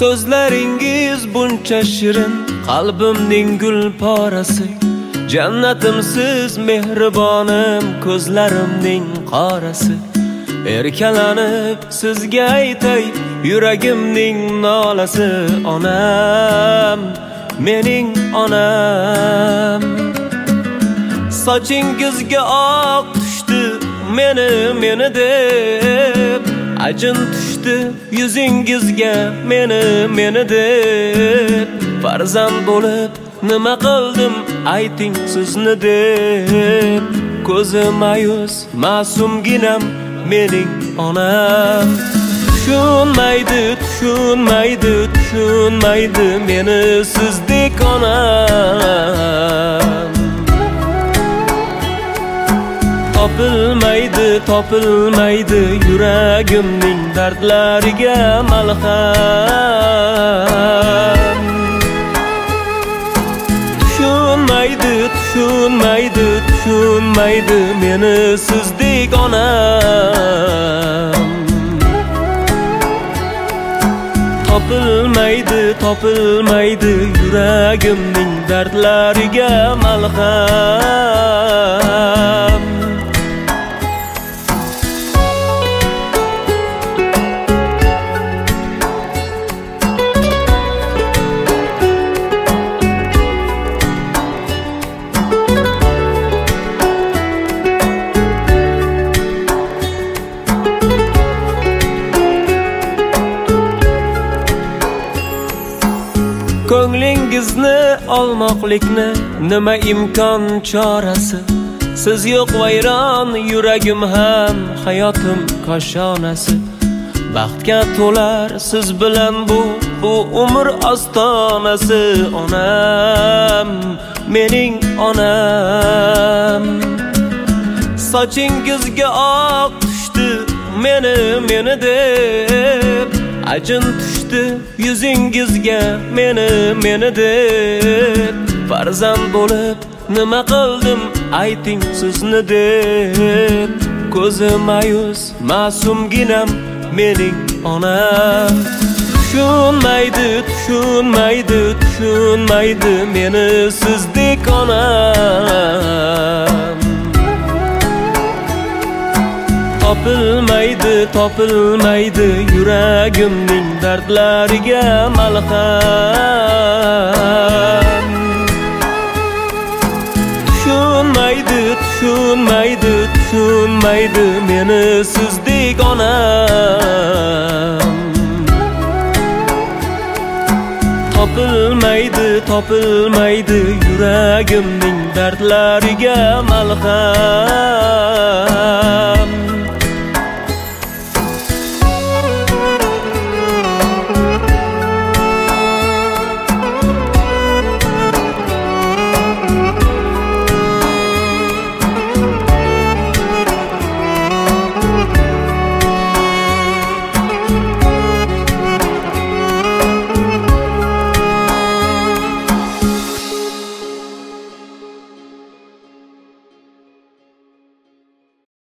So'zlaringiz buncha shirin, qalbimning gul porasi. Jannatimsiz mehribonim, ko'zlarimning qorasi. Erkalanib sizga aytay, yuragimning nolasi. Onam, mening onam. Sochingizga oq tushdi, meni deb. Ajin tushdi yuzingizga, meni deb. Farzand bo'lib nima qildim, ayting sizni deb. Ko'zi ma'yus, ma'sumginam, mening onam. Tushunmaydi meni sizdek onam. Topilmaydi yuragimning dardlariga malham. Tushunmaydi meni sizdek onam. Topilmaydi yuragimning dardlariga malham. Ko'nglingizni olmoqlikni nima imkon chorasi. Siz yo'q vayron yuragim ham, hayotim koshonasi. Baxtga to'lar siz bilan bu umr ostonasi. Onam, mening onam. Sochingizga oq tushdi, meni deb. Ajin tushdi yuzingizga, meni deb. Farzand bo'lib nima qildim, ayting sizni deb. Ko'zi ma'yus, ma'sumginam, mening onam. Tushunmaydi meni sizdek onam. Topilmaydi yuragimning dardlariga malham. Tushunmaydi meni sizdek onam. Topilmaydi yuragimning dardlariga malham.